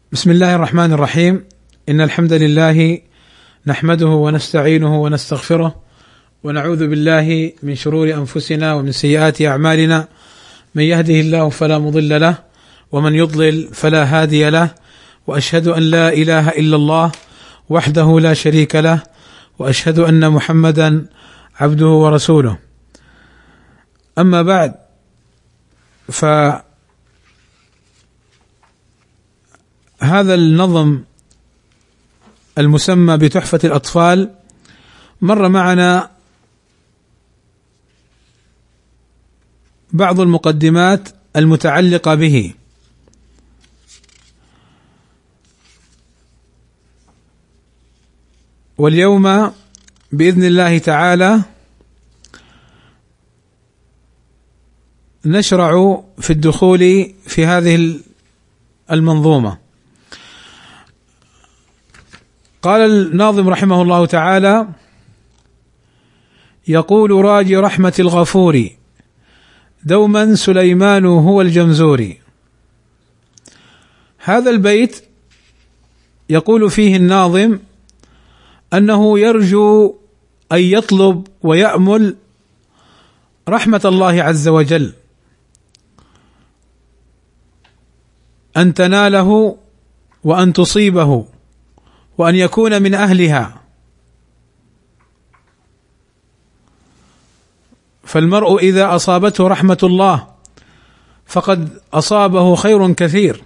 بسم الله الرحمن الرحيم. إن الحمد لله نحمده ونستعينه ونستغفره ونعوذ بالله من شرور أنفسنا ومن سيئات أعمالنا، من يهده الله فلا مضل له ومن يضلل فلا هادي له، وأشهد أن لا إله إلا الله وحده لا شريك له، وأشهد أن محمدا عبده ورسوله. أما بعد، هذا النظم المسمى بتحفة الأطفال مر معنا بعض المقدمات المتعلقة به، واليوم بإذن الله تعالى نشرع في الدخول في هذه المنظومة. قال الناظم رحمه الله تعالى: يقول راجي رحمة الغفور دوما سليمان هو الجمزوري. هذا البيت يقول فيه الناظم أنه يرجو أن يطلب ويأمل رحمة الله عز وجل، أن تناله وأن تصيبه وأن يكون من أهلها. فالمرء إذا أصابته رحمة الله فقد أصابه خير كثير.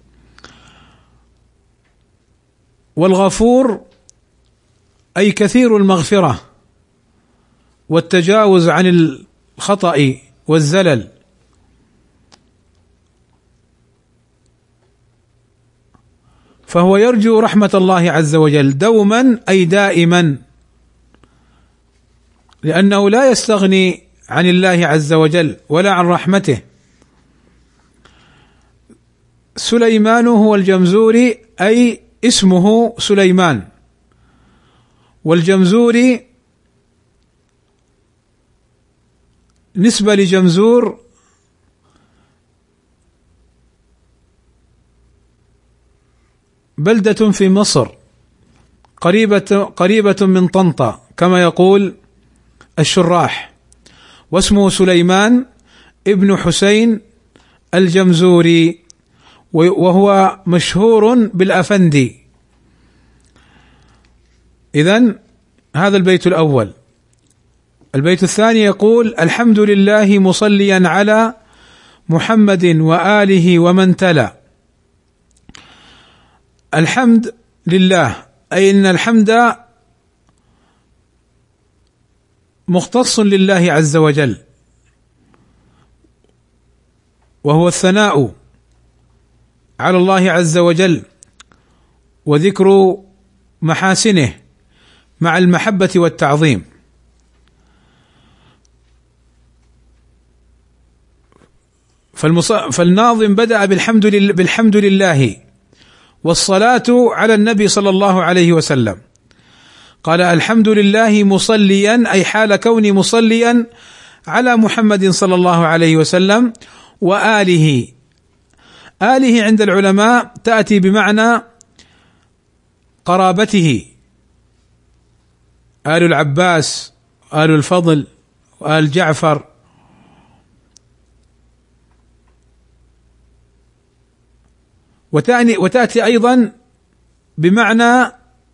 والغفور أي كثير المغفرة والتجاوز عن الخطأ والزلل. فهو يرجو رحمة الله عز وجل دوما أي دائما، لأنه لا يستغني عن الله عز وجل ولا عن رحمته. سليمان هو الجمزوري أي اسمه سليمان، والجمزوري نسبة لجمزور بلدة في مصر قريبة من طنطا كما يقول الشراح، واسمه سليمان ابن حسين الجمزوري، وهو مشهور بالأفندي. إذن هذا البيت الأول. البيت الثاني يقول: الحمد لله مصليا على محمد وآله ومن تلا. الحمد لله أي إن الحمد مختص لله عز وجل، وهو الثناء على الله عز وجل وذكر محاسنه مع المحبة والتعظيم. فالناظم بدأ بالحمد لله والصلاة على النبي صلى الله عليه وسلم. قال: الحمد لله مصليا أي حال كوني مصليا على محمد صلى الله عليه وسلم وآله. آله عند العلماء تأتي بمعنى قرابته، آل العباس، آل الفضل، وآل جعفر. وتأتي أيضا بمعنى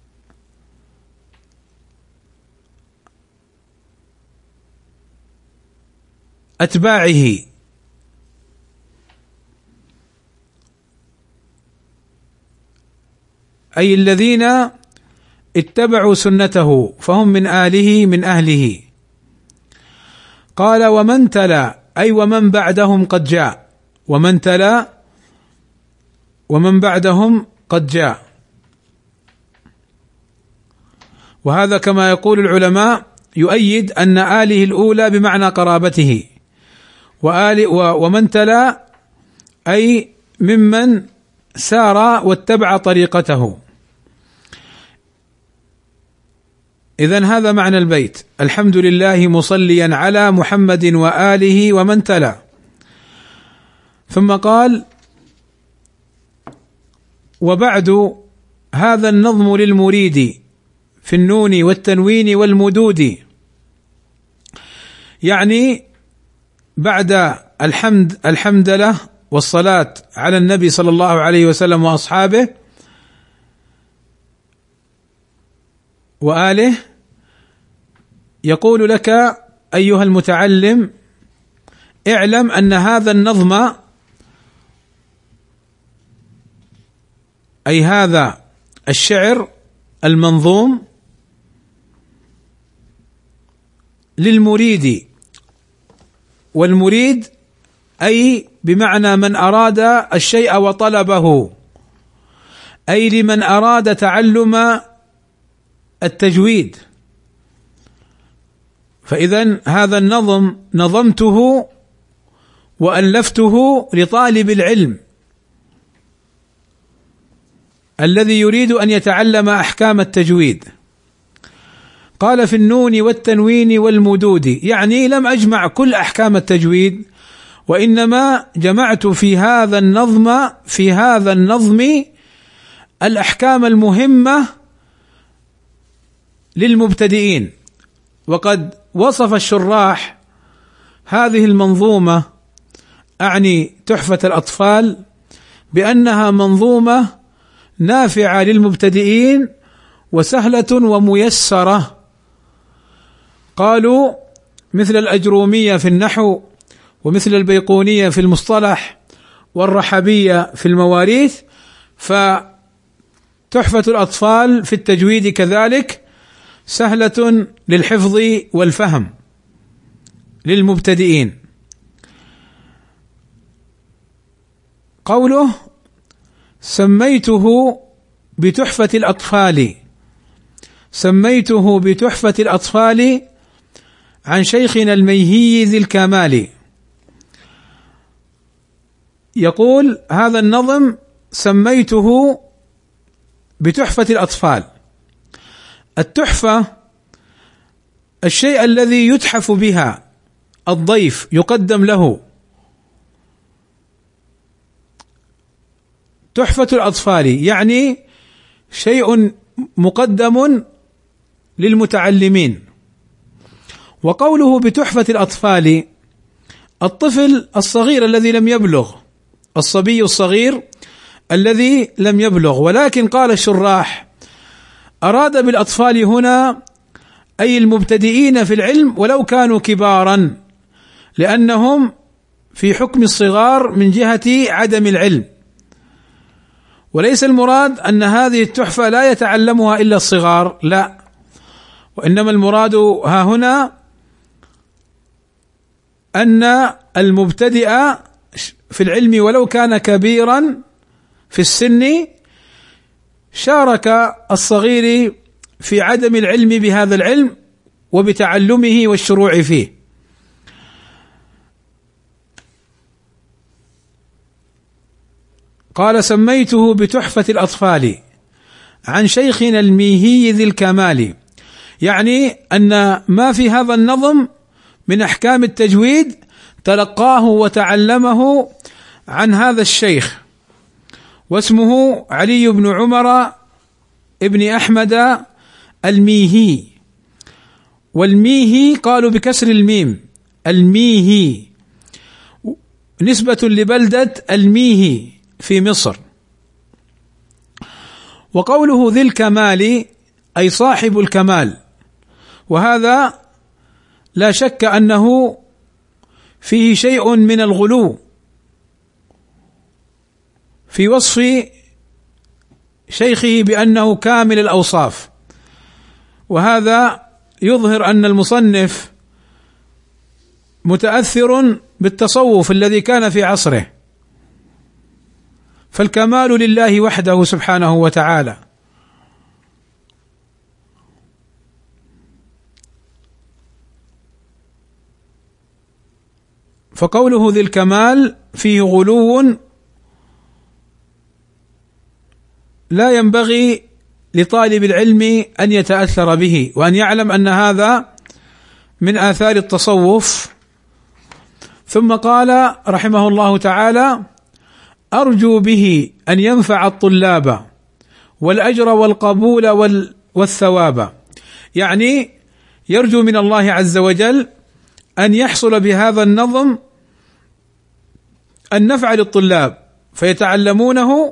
أتباعه، أي الذين اتبعوا سنته فهم من آله من أهله. قال: ومن تلا أي ومن بعدهم قد جاء، ومن تلا ومن بعدهم قد جاء. وهذا كما يقول العلماء يؤيد أن آله الأولى بمعنى قرابته، ومن تلا أي ممن سار واتبع طريقته. إذن هذا معنى البيت: الحمد لله مصليا على محمد وآله ومن تلا. ثم قال: وبعد هذا النظم للمريد في النون والتنوين والمدود، يعني بعد الحمد له والصلاة على النبي صلى الله عليه وسلم وأصحابه وآله، يقول لك أيها المتعلم: اعلم أن هذا النظم، أي هذا الشعر المنظوم، للمريد، والمريد أي بمعنى من أراد الشيء وطلبه، أي لمن أراد تعلم التجويد. فإذن هذا النظم نظمته وألفته لطالب العلم الذي يريد أن يتعلم أحكام التجويد. قال في النون والتنوين والمدود، يعني لم أجمع كل أحكام التجويد، وإنما جمعت في هذا النظم الأحكام المهمة للمبتدئين. وقد وصف الشراح هذه المنظومة، أعني تحفة الأطفال، بأنها منظومة نافعة للمبتدئين وسهلة وميسرة. قالوا مثل الأجرومية في النحو، ومثل البيقونية في المصطلح، والرحبية في المواريث، فتحفة الأطفال في التجويد كذلك سهلة للحفظ والفهم للمبتدئين. قوله سميته بتحفة الأطفال، سميته بتحفة الأطفال عن شيخنا الميهي ذي الكمال. يقول هذا النظم سميته بتحفة الأطفال. التحفة الشيء الذي يتحف بها الضيف، يقدم له. تحفة الأطفال يعني شيء مقدم للمتعلمين. وقوله بتحفة الأطفال، الطفل الصغير الذي لم يبلغ، الصبي الصغير الذي لم يبلغ. ولكن قال الشراح أراد بالأطفال هنا أي المبتدئين في العلم ولو كانوا كبارا، لأنهم في حكم الصغار من جهة عدم العلم. وليس المراد أن هذه التحفة لا يتعلمها إلا الصغار، لا، وإنما المراد ها هنا أن المبتدئ في العلم ولو كان كبيرا في السن شارك الصغير في عدم العلم بهذا العلم وبتعلمه والشروع فيه. قال سميته بتحفة الأطفال عن شيخنا الميهي ذي الكمال، يعني أن ما في هذا النظم من أحكام التجويد تلقاه وتعلمه عن هذا الشيخ، واسمه علي بن عمر ابن أحمد الميهي. والميهي قالوا بكسر الميم، الميهي نسبة لبلدة الميهي في مصر. وقوله ذي الكمال أي صاحب الكمال، وهذا لا شك أنه فيه شيء من الغلو في وصف شيخه بأنه كامل الأوصاف، وهذا يظهر أن المصنف متأثر بالتصوف الذي كان في عصره، فالكمال لله وحده سبحانه وتعالى. فقوله ذي الكمال فيه غلو لا ينبغي لطالب العلم أن يتأثر به، وأن يعلم أن هذا من آثار التصوف. ثم قال رحمه الله تعالى أرجو به أن ينفع الطلاب والأجر والقبول والثواب، يعني يرجو من الله عز وجل أن يحصل بهذا النظم النفع للطلاب فيتعلمونه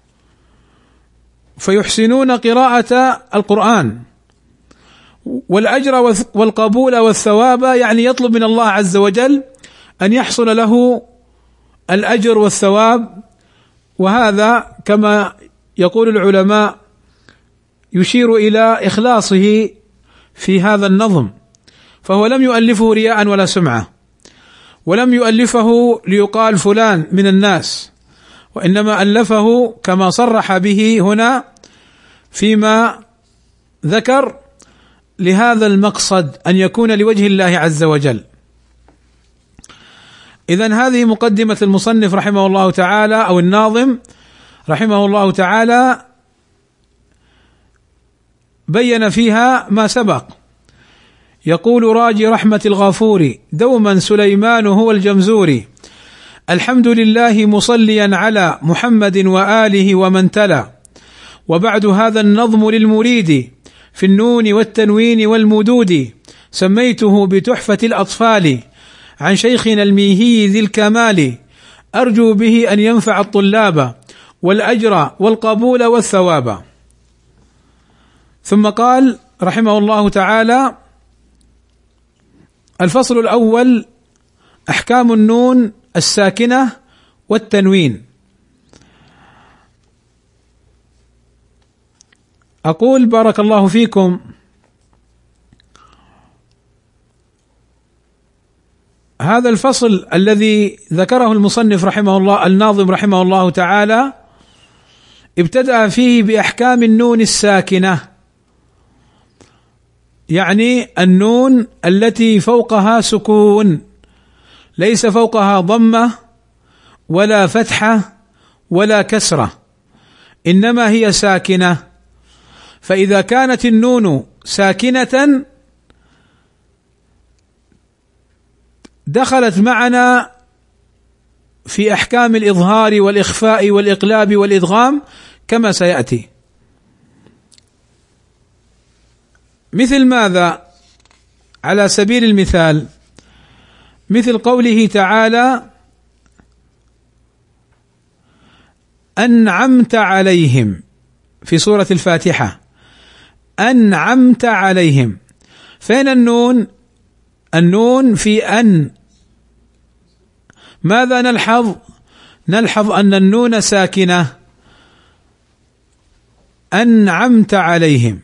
فيحسنون قراءة القرآن، والأجر والقبول والثواب يعني يطلب من الله عز وجل أن يحصل له الأجر والثواب. وهذا كما يقول العلماء يشير إلى إخلاصه في هذا النظم، فهو لم يؤلفه رياء ولا سمعة، ولم يؤلفه ليقال فلان من الناس، وإنما ألفه كما صرح به هنا فيما ذكر لهذا المقصد أن يكون لوجه الله عز وجل. إذن هذه مقدمة المصنف رحمه الله تعالى أو الناظم رحمه الله تعالى، بين فيها ما سبق. يقول راجي رحمة الغفور دوما سليمان هو الجمزوري، الحمد لله مصليا على محمد وآله ومن تلا، وبعد هذا النظم للمريد في النون والتنوين والمدود، سميته بتحفة الأطفال عن شيخنا الميهي ذي الكمال، أرجو به أن ينفع الطلاب والأجر والقبول والثواب. ثم قال رحمه الله تعالى: الفصل الأول أحكام النون الساكنة والتنوين. أقول بارك الله فيكم، هذا الفصل الذي ذكره المصنف رحمه الله الناظم رحمه الله تعالى ابتدأ فيه بأحكام النون الساكنة، يعني النون التي فوقها سكون، ليس فوقها ضمة ولا فتحة ولا كسرة، إنما هي ساكنة. فإذا كانت النون ساكنة دخلت معنا في أحكام الإظهار والإخفاء والإقلاب والإدغام كما سيأتي. مثل ماذا؟ على سبيل المثال مثل قوله تعالى: أنعمت عليهم في سورة الفاتحة، أنعمت عليهم، فين النون؟ النون في أن. ماذا نلحظ؟ نلحظ أن النون ساكنة، أنعمت عليهم.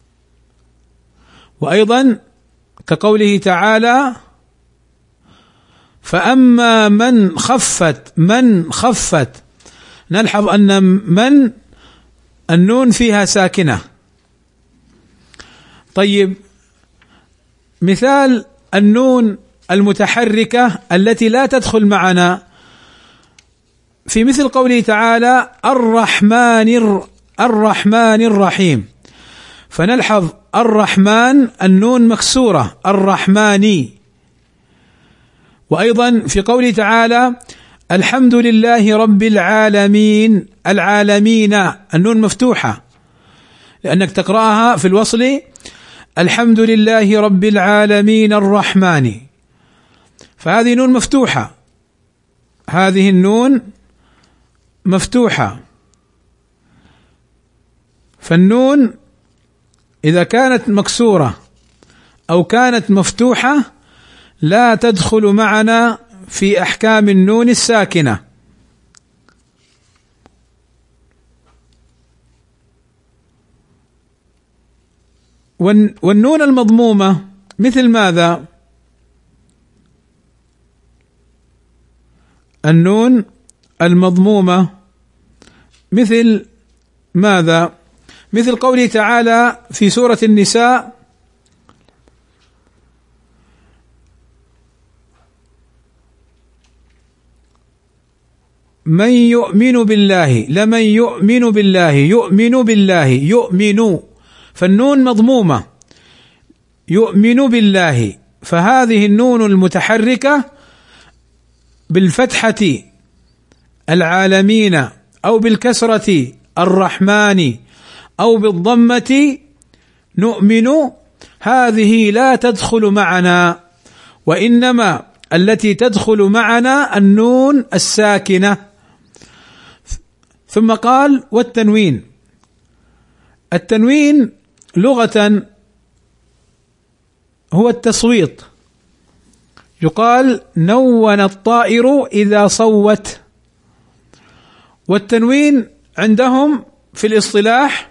وأيضا كقوله تعالى: فأما من خفت، نلحظ أن من النون فيها ساكنة. طيب، مثال النون المتحركة التي لا تدخل معنا في مثل قوله تعالى: الرحمن الرحيم، فنلحظ الرحمن النون مكسورة، الرحماني. وأيضا في قوله تعالى: الحمد لله رب العالمين، العالمين النون مفتوحة، لأنك تقرأها في الوصل: الحمد لله رب العالمين الرحمن، فهذه نون مفتوحة، هذه النون مفتوحة. فالنون إذا كانت مكسورة أو كانت مفتوحة لا تدخل معنا في أحكام النون الساكنة. والنون المضمومة مثل ماذا؟ النون المضمومة مثل ماذا؟ مثل قوله تعالى في سورة النساء: من يؤمن بالله، لمن يؤمن بالله، يؤمن بالله، يؤمن، فالنون مضمومة، يؤمن بالله، فهذه النون المتحركة بالفتحة العالمين أو بالكسرة الرحمن أو بالضمة نؤمن، هذه لا تدخل معنا، وإنما التي تدخل معنا النون الساكنة. ثم قال: والتنوين. التنوين لغة هو التصويت، يقال نون الطائر إذا صوت. والتنوين عندهم في الاصطلاح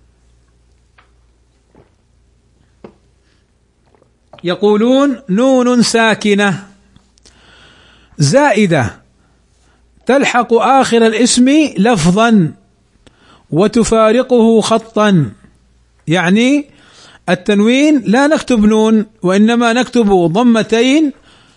يقولون نون ساكنة زائدة تلحق آخر الاسم لفظا وتفارقه خطا، يعني التنوين لا نكتب نون، وإنما نكتب ضمتين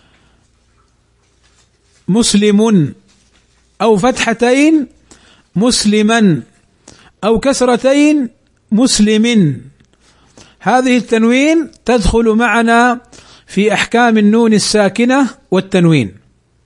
مسلم، أو فتحتين مسلما، أو كسرتين مسلم. هذه التنوين تدخل معنا في أحكام النون الساكنة والتنوين.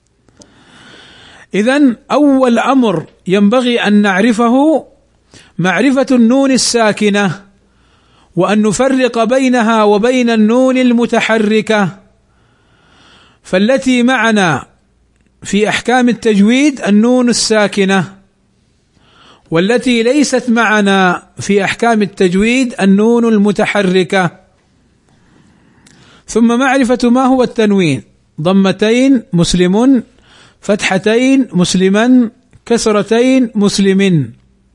إذن أول أمر ينبغي أن نعرفه معرفة النون الساكنة، وأن نفرق بينها وبين النون المتحركة. فالتي معنا في أحكام التجويد النون الساكنة، والتي ليست معنا في أحكام التجويد النون المتحركة. ثم معرفة ما هو التنوين: ضمتين مسلم، فتحتين مسلما، كسرتين مسلم.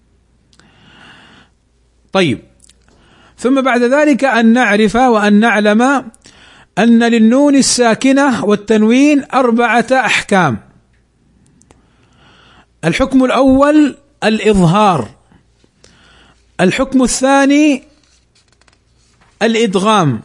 طيب، ثم بعد ذلك أن نعرف وأن نعلم أن للنون الساكنة والتنوين 4 أحكام. الحكم الأول الإظهار، الحكم الثاني الإدغام،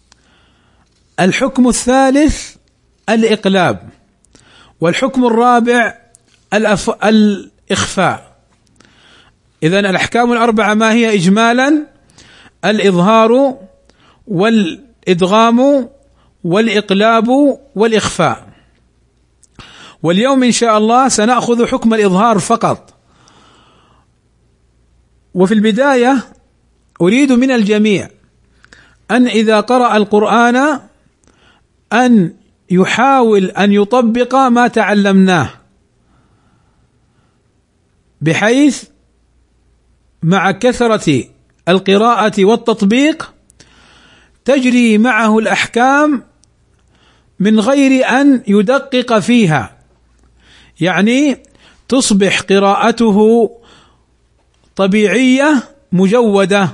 الحكم الثالث الإقلاب، والحكم الرابع الإخفاء. إذن الأحكام 4 ما هي إجمالا؟ الإظهار والإدغام والإقلاب والإخفاء. واليوم إن شاء الله سنأخذ حكم الإظهار فقط. وفي البداية أريد من الجميع أن إذا قرأ القرآن أن يحاول أن يطبق ما تعلمناه، بحيث مع كثرة القراءة والتطبيق تجري معه الأحكام من غير أن يدقق فيها، يعني تصبح قراءته طبيعية مجودة.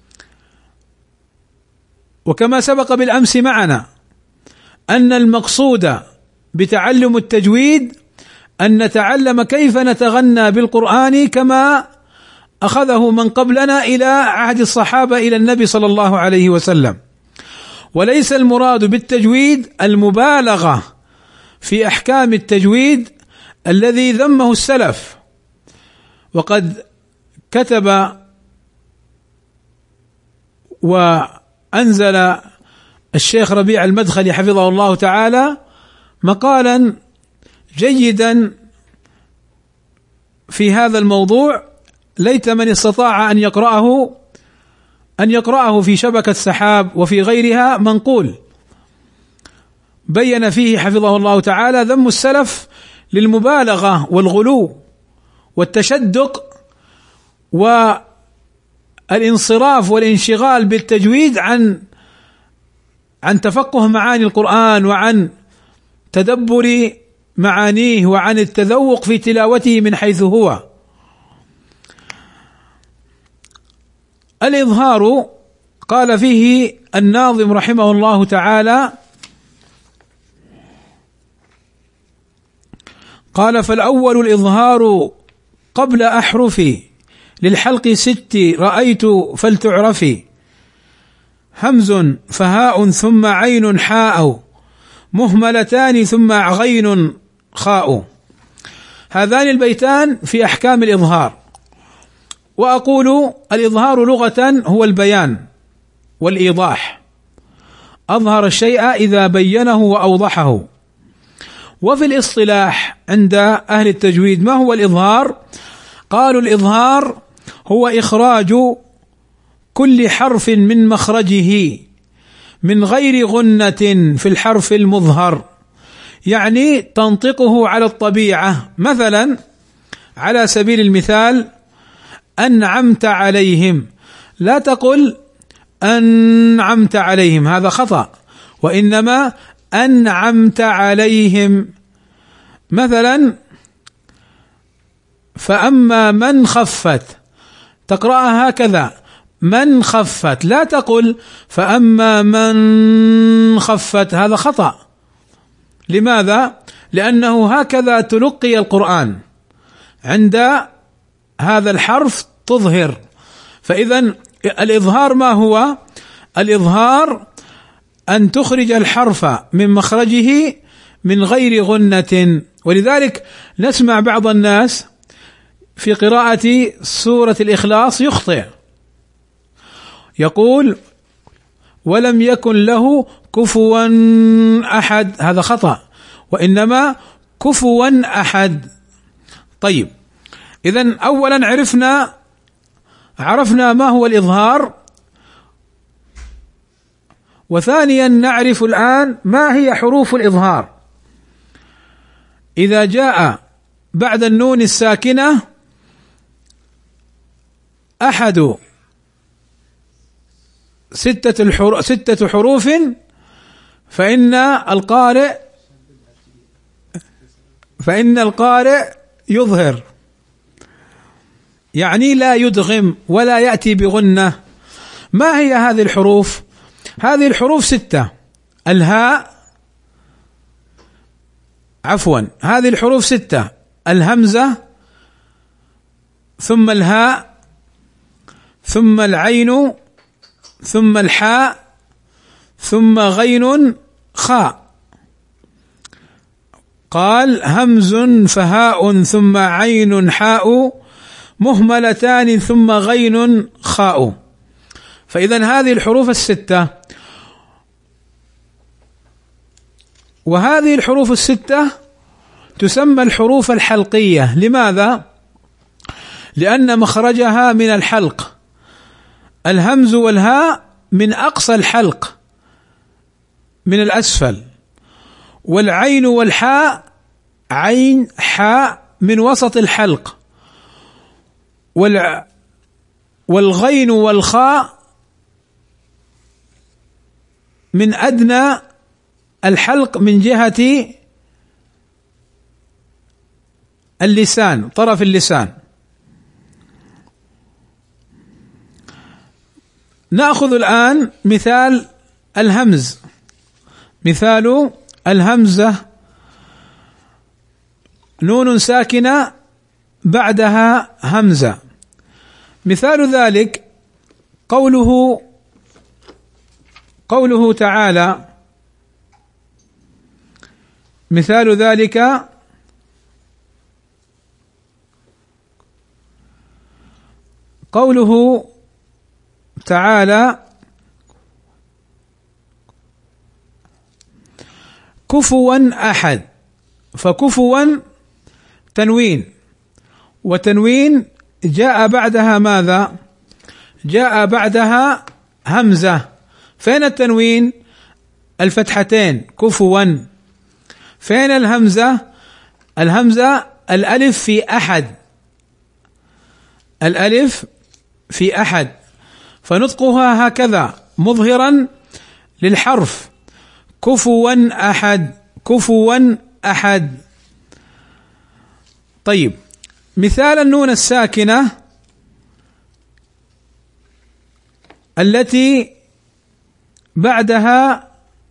وكما سبق بالأمس معنا أن المقصود بتعلم التجويد أن نتعلم كيف نتغنى بالقرآن كما أخذه من قبلنا إلى عهد الصحابة إلى النبي صلى الله عليه وسلم. وليس المراد بالتجويد المبالغة في أحكام التجويد الذي ذمه السلف. وقد كتب وأنزل الشيخ ربيع المدخلي حفظه الله تعالى مقالا جيدا في هذا الموضوع، ليت من استطاع أن يقرأه في شبكة سحاب وفي غيرها منقول، بين فيه حفظه الله تعالى ذم السلف للمبالغة والغلو والتشدق والانصراف والانشغال بالتجويد عن تفقه معاني القرآن وعن تدبر معانيه وعن التذوق في تلاوته من حيث هو. الإظهار قال فيه الناظم رحمه الله تعالى: قال: فالأول الإظهار قبل أحرفي للحلق 6 رأيت فلتعرفي، همز فهاء ثم عين حاء مهملتان ثم غين خاء. هذان البيتان في أحكام الإظهار. وأقول الإظهار لغة هو البيان والإيضاح، أظهر الشيء إذا بينه وأوضحه. وفي الاصطلاح عند أهل التجويد ما هو الإظهار؟ قالوا الإظهار هو إخراج كل حرف من مخرجه من غير غنة في الحرف المظهر، يعني تنطقه على الطبيعة. مثلا على سبيل المثال أنعمت عليهم، لا تقل أنعمت عليهم، هذا خطأ، وإنما أنعمت عليهم. مثلا فأما من خفت، تقرأها هكذا من خفت، لا تقل فأما من خفت، هذا خطأ. لماذا؟ لأنه هكذا تلقي القرآن، عند هذا الحرف تظهر. فإذا الإظهار ما هو؟ الإظهار أن تخرج الحرف من مخرجه من غير غنة. ولذلك نسمع بعض الناس في قراءة سورة الإخلاص يخطئ، يقول ولم يكن له كفوا أحد، هذا خطأ، وإنما كفوا أحد. طيب، إذن أولا عرفنا ما هو الإظهار، وثانيا نعرف الآن ما هي حروف الإظهار. إذا جاء بعد النون الساكنة أحد ستة حروف فإن القارئ يظهر، يعني لا يدغم ولا يأتي بغنة. ما هي هذه الحروف؟ هذه الحروف 6. هذه الحروف 6: الهمزة، ثم الهاء، ثم العين، ثم الحاء، ثم غين خاء. قال همز فهاء ثم عين حاء مهملتان ثم غين خاء. فإذا هذه الحروف 6، وهذه الحروف 6 تسمى الحروف الحلقية. لماذا؟ لأن مخرجها من الحلق، الهمز والهاء من أقصى الحلق من الأسفل، والعين والحاء عين حاء من وسط الحلق، والغين والخاء من أدنى الحلق من جهة اللسان، طرف اللسان. نأخذ الآن مثال الهمز. مثال الهمزة نون ساكنة بعدها همزة. مثال ذلك قوله تعالى، مثال ذلك قوله تعالى كفوا أحد، فكفوا تنوين، وتنوين جاء بعدها ماذا؟ جاء بعدها همزة. فين التنوين؟ الفتحتين كفوا. فين الهمزة؟ الهمزة الألف في أحد، الألف في أحد، فنطقها هكذا مظهرا للحرف كفوا أحد، كفوا أحد. طيب، مثال النون الساكنة التي بعدها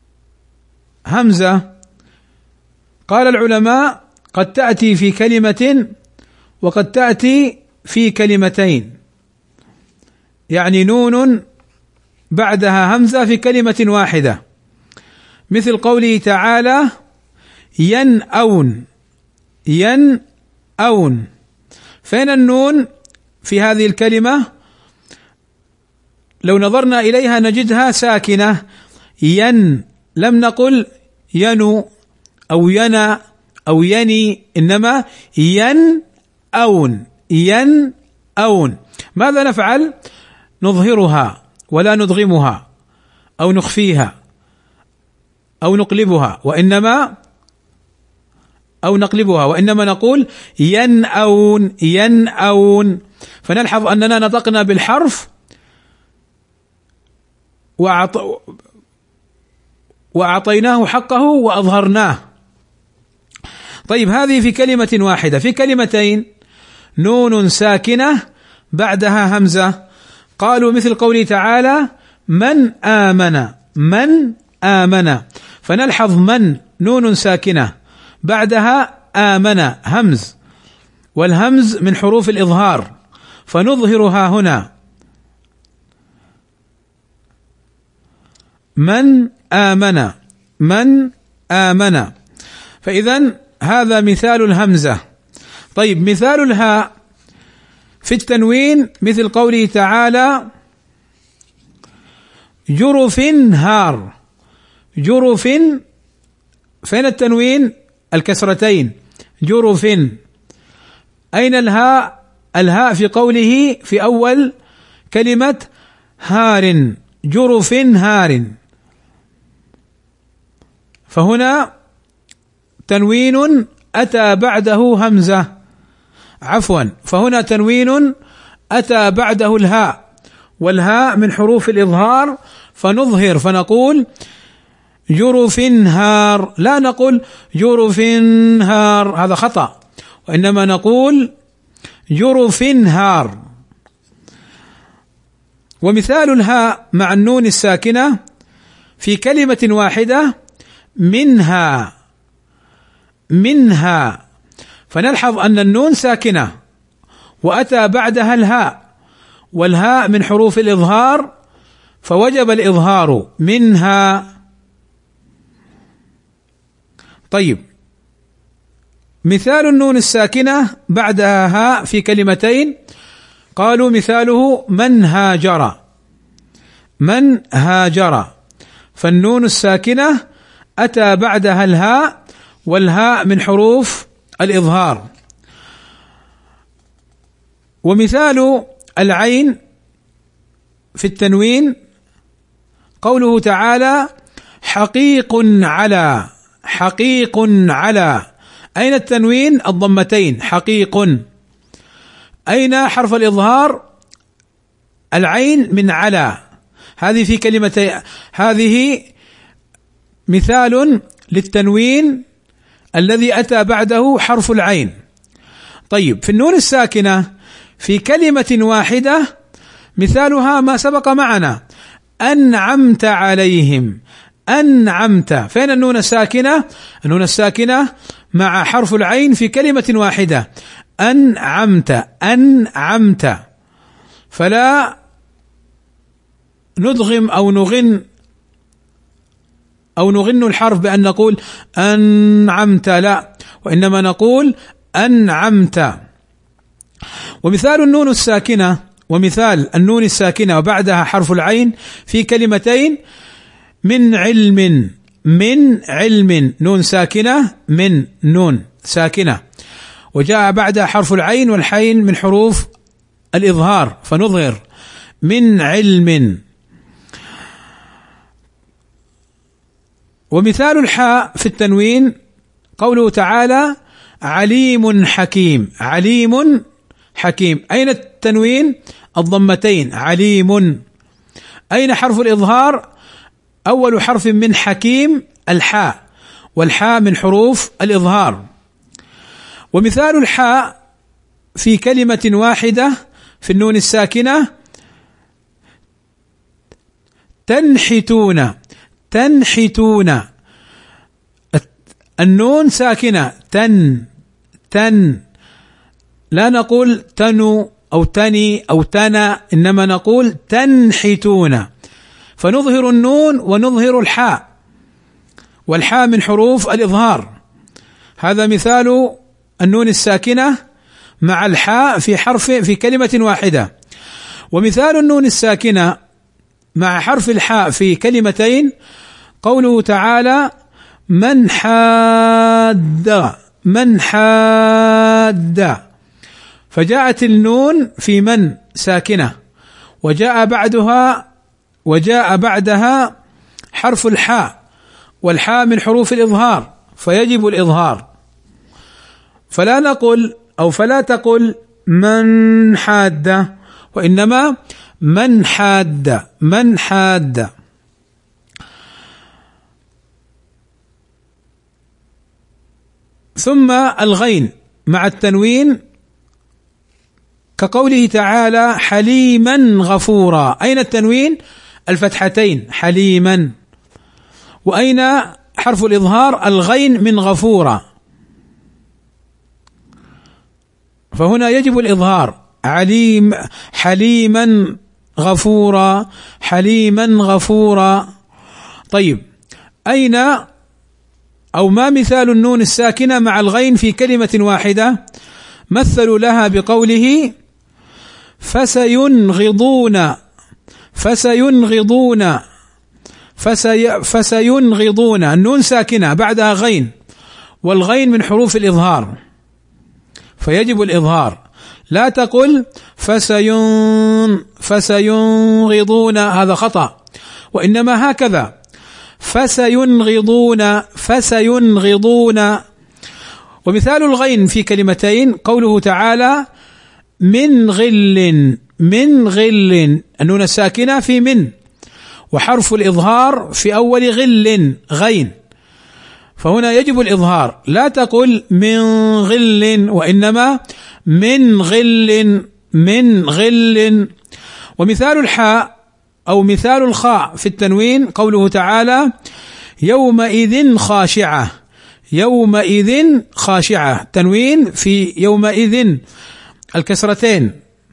همزة، قال العلماء قد تأتي في كلمة وقد تأتي في كلمتين، يعني نون بعدها همزة في كلمة واحدة، مثل قوله تعالى ينأون، ينأون. فين النون في هذه الكلمة؟ لو نظرنا إليها نجدها ساكنة، لم نقل ينو أو ينا أو يني، إنما ينأون. ماذا نفعل؟ نظهرها ولا ندغمها أو نخفيها أو نقلبها، وإنما نقول ينأون. فنلحظ أننا نطقنا بالحرف وأعطيناه حقه وأظهرناه. طيب، هذه في كلمة واحدة. في كلمتين نون ساكنة بعدها همزة، قالوا مثل قوله تعالى من آمن، فنلحظ من نون ساكنة بعدها آمن همز، والهمز من حروف الإظهار، فنظهرها هنا من آمن. فإذن هذا مثال الهمزة. طيب، مثال الهاء في التنوين مثل قوله تعالى جرف هار. جرف، فين التنوين؟ الكسرتين، جرف. أين الهاء؟ الهاء في قوله في أول كلمة هار، جرف هار، فهنا تنوين أتى بعده همزة، فهنا تنوين أتى بعده الهاء، والهاء من حروف الإظهار، فنظهر فنقول جرف هار، لا نقول جرف هار، هذا خطأ، وإنما نقول جرف هار. ومثال الهاء مع النون الساكنة في كلمة واحدة منها، فنلحظ أن النون ساكنة وأتى بعدها الهاء، والهاء من حروف الإظهار، فوجب الإظهار منها. طيب، مثال النون الساكنة بعدها هاء في كلمتين، قالوا مثاله من هاجر، فالنون الساكنة أتى بعدها الهاء، والهاء من حروف الإظهار. ومثال العين في التنوين قوله تعالى حقيق على. أين التنوين؟ الضمتين، حقيق. أين حرف الإظهار؟ العين من على. هذه في كلمتين، هذه مثال للتنوين الذي أتى بعده حرف العين. طيب، في النون الساكنة في كلمة واحدة مثالها ما سبق معنا، أنعمت عليهم. فين النون الساكنة؟ النون الساكنة مع حرف العين في كلمة واحدة، أنعمت، فلا ندغم أو نغن الحرف بأن نقول أنعمت، لا، وإنما نقول أنعمت. ومثال النون الساكنة وبعدها حرف العين في كلمتين من علم، نون ساكنة، من نون ساكنة، وجاء بعدها حرف العين والحين من حروف الإظهار، فنظهر من علم. ومثال الحاء في التنوين قوله تعالى عليم حكيم. أين التنوين؟ الضمتين، عليم. أين حرف الإظهار؟ أول حرف من حكيم الحاء، والحاء من حروف الإظهار. ومثال الحاء في كلمة واحدة في النون الساكنة تنحتون، النون ساكنة، لا نقول تنو أو تني أو تنا، إنما نقول تنحتون، فنظهر النون ونظهر الحاء، والحاء من حروف الإظهار. هذا مثال النون الساكنة مع الحاء في كلمة واحدة. ومثال النون الساكنة مع حرف الحاء في كلمتين قوله تعالى من من حاد، فجاءت النون في من ساكنة، وجاء بعدها حرف الحاء، والحاء من حروف الإظهار فيجب الإظهار، فلا تقل من حاد، وإنما من حاد. ثم الغين مع التنوين كقوله تعالى حليما غفورا، أين التنوين؟ الفتحتين حليما، وأين حرف الإظهار؟ الغين من غفورا، فهنا يجب الإظهار حليما غفورا. طيب، أين أو ما مثال النون الساكنة مع الغين في كلمة واحدة؟ مثلوا لها بقوله فسينغضون، النون ساكنة بعدها غين، والغين من حروف الإظهار فيجب الإظهار. لا تقل فسينغضون، هذا خطأ، وإنما هكذا فسينغضون. ومثال الغين في كلمتين قوله تعالى من غل، النون الساكنة في من، وحرف الإظهار في أول غل غين، فهنا يجب الإظهار. لا تقل من غل، وإنما من غل. ومثال الحاء أو مثال الخاء في التنوين قوله تعالى يومئذ خاشعة، تنوين في يومئذ الكسرتين،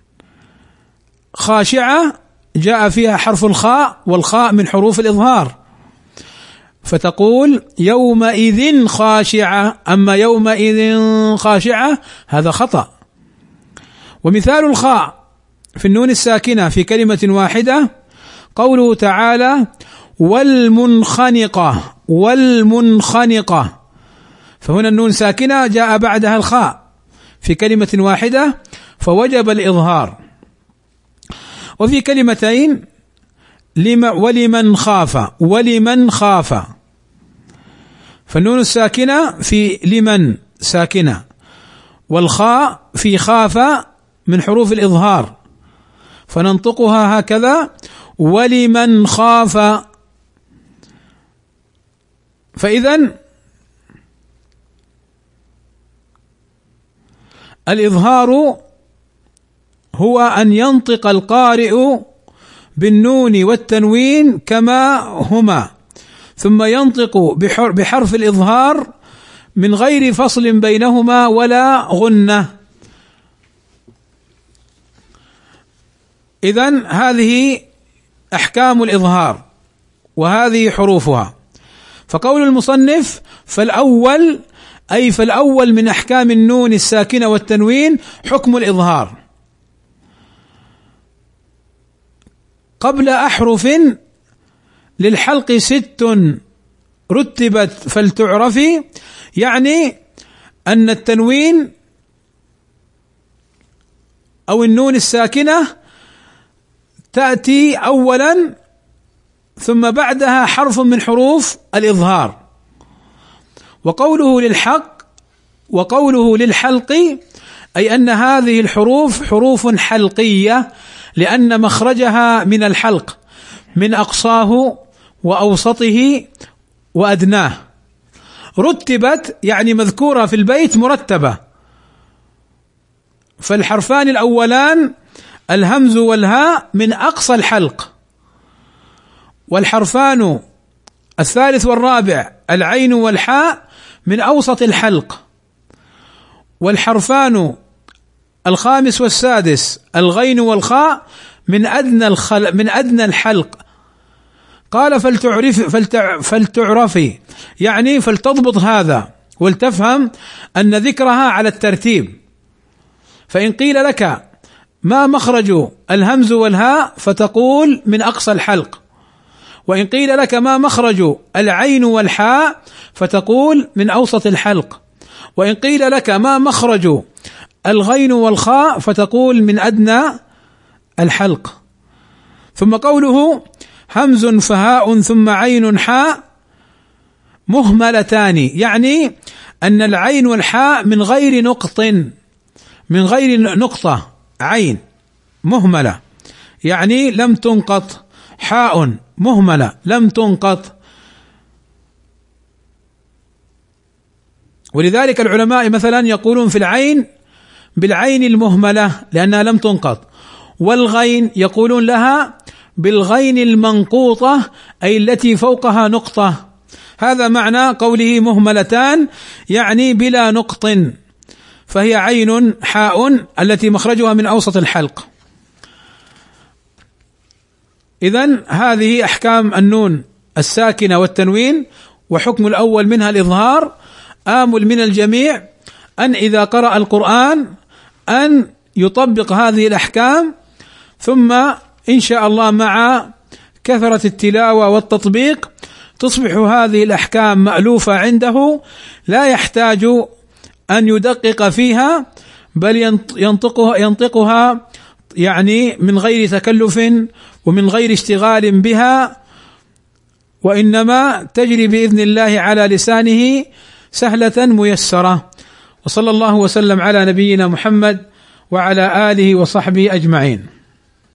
خاشعة جاء فيها حرف الخاء، والخاء من حروف الإظهار، فتقول يومئذ خاشعة، أما يومئذ خاشعة هذا خطأ. ومثال الخاء في النون الساكنة في كلمة واحدة قوله تعالى والمنخنقة، فهنا النون ساكنة جاء بعدها الخاء في كلمة واحدة فوجب الإظهار. وفي كلمتين ولمن خاف، فالنون الساكنة في لمن ساكنة، والخاء في خاف من حروف الإظهار، فننطقها هكذا ولمن خاف. فإذن الإظهار هو أن ينطق القارئ بالنون والتنوين كما هما، ثم ينطق بحرف الإظهار من غير فصل بينهما ولا غنة. إذن هذه أحكام الإظهار وهذه حروفها. فقول المصنف فالأول من أحكام النون الساكنة والتنوين حكم الإظهار قبل أحرف للحلق 6 رتبت فلتعرفي، يعني أن التنوين أو النون الساكنة تأتي أولا ثم بعدها حرف من حروف الإظهار. وقوله للحلق أي أن هذه الحروف حروف حلقية، لأن مخرجها من الحلق من أقصاه وأوسطه وأدناه. رتبت يعني مذكورة في البيت مرتبة، فالحرفان الأولان الهمز والهاء من أقصى الحلق، والحرفان الثالث والرابع العين والحاء من أوسط الحلق، والحرفان الخامس والسادس الغين والخاء من أدنى الحلق. قال فلتعرفي يعني فلتضبط هذا ولتفهم أن ذكرها على الترتيب. فإن قيل لك ما مخرج الهمز والهاء فتقول من أقصى الحلق، وإن قيل لك ما مخرج العين والحاء فتقول من أوسط الحلق، وإن قيل لك ما مخرج الغين والخاء فتقول من أدنى الحلق. ثم قوله همز فهاء ثم عين حاء مهملتان، يعني أن العين والحاء من غير نقطة، عين مهملة يعني لم تنقط، حاء مهملة لم تنقط. ولذلك العلماء مثلا يقولون في العين بالعين المهملة لأنها لم تنقط، والغين يقولون لها بالغين المنقوطة أي التي فوقها نقطة. هذا معنى قوله مهملتان، يعني بلا نقط، فهي عين حاء التي مخرجها من أوسط الحلق. إذن هذه أحكام النون الساكنة والتنوين، وحكم الأول منها الإظهار. آمل من الجميع أن إذا قرأ القرآن أن يطبق هذه الأحكام، ثم إن شاء الله مع كثرة التلاوة والتطبيق تصبح هذه الأحكام مألوفة عنده، لا يحتاج أن يدقق فيها، بل ينطقها يعني من غير تكلف ومن غير اشتغال بها، وإنما تجري بإذن الله على لسانه سهلة ميسرة. وصلى الله وسلم على نبينا محمد وعلى آله وصحبه أجمعين.